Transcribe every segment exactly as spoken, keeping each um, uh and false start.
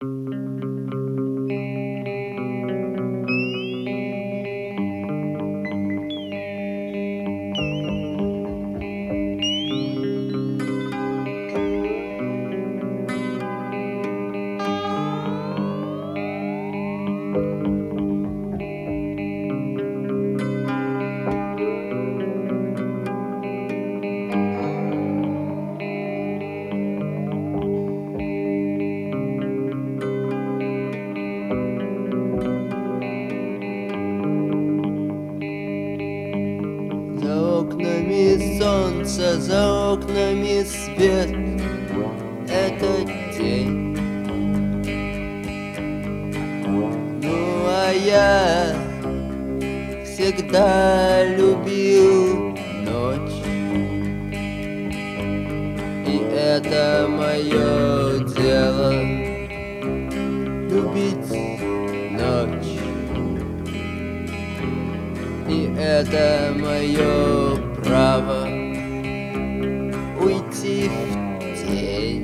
За окнами солнце, за окнами свет. Это день. Ну а я всегда любил ночь, и это мое дело — любить ночь. И это мое право — уйти в тень.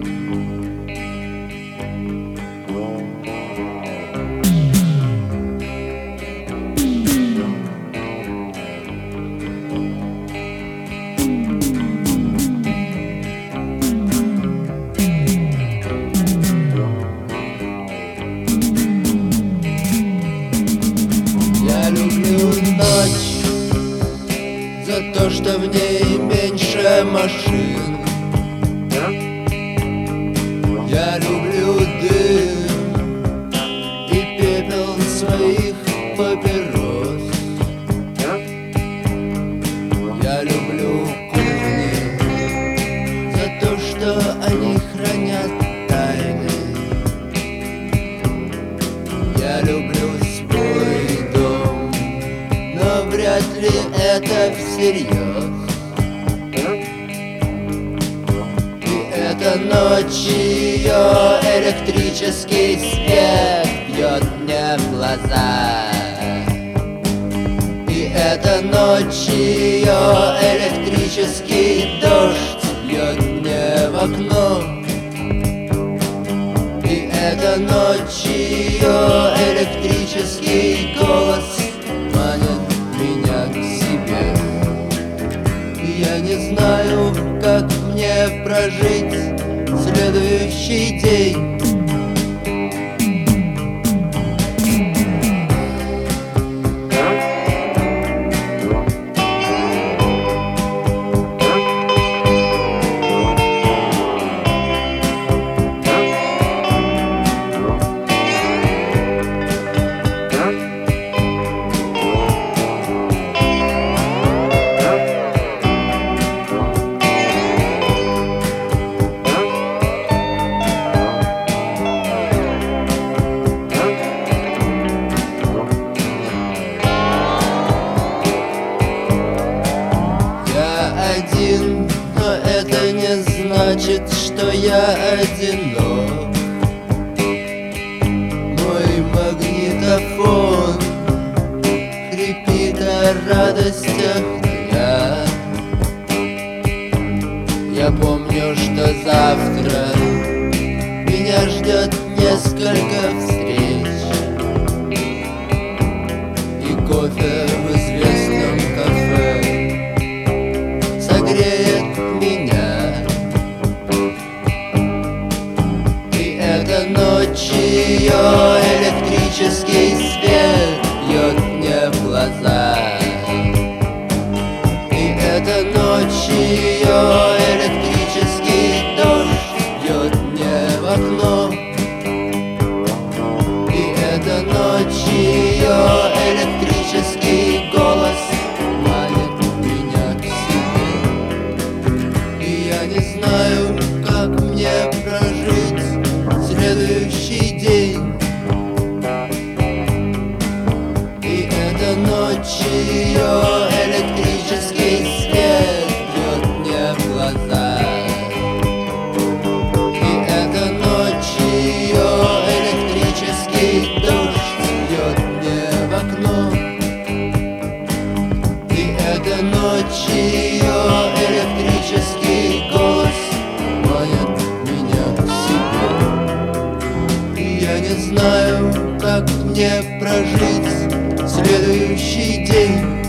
Я люблю ночь за то, что в ней меньше машин. Я люблю дым и пепел своих папирос. Я люблю кухни за то, что они хранят тайны. Я люблю свой дом, но вряд ли это всерьез. И эта ночь, ее электрический свет бьет мне в глаза. И эта ночь, ее электрический дождь бьет мне в окно. И эта ночь, ее электрический голос манит меня к себе. И я не знаю, как мне прожить следующий день. Один, но это не значит, что я одинок. Мой магнитофон хрипит о радостях дня. Я помню, что завтра меня ждет несколько встреч и кофе в известном кафе согреет меня. И эта ночь, ее электрический свет бьет мне в глаза. И эта ночь, ее электрический дождь бьет мне в окно. И эта ночь, ее электрический голос манит меня к себе. И я не знаю, как мне прожить следующий день. И эта ночь, ее электрический свет бьет мне в глаза. И эта ночь, ее электрический дождь бьет мне в окно. И эта ночь, ее электрический голос манит меня к себе. И я не знаю, как мне прожить следующий день.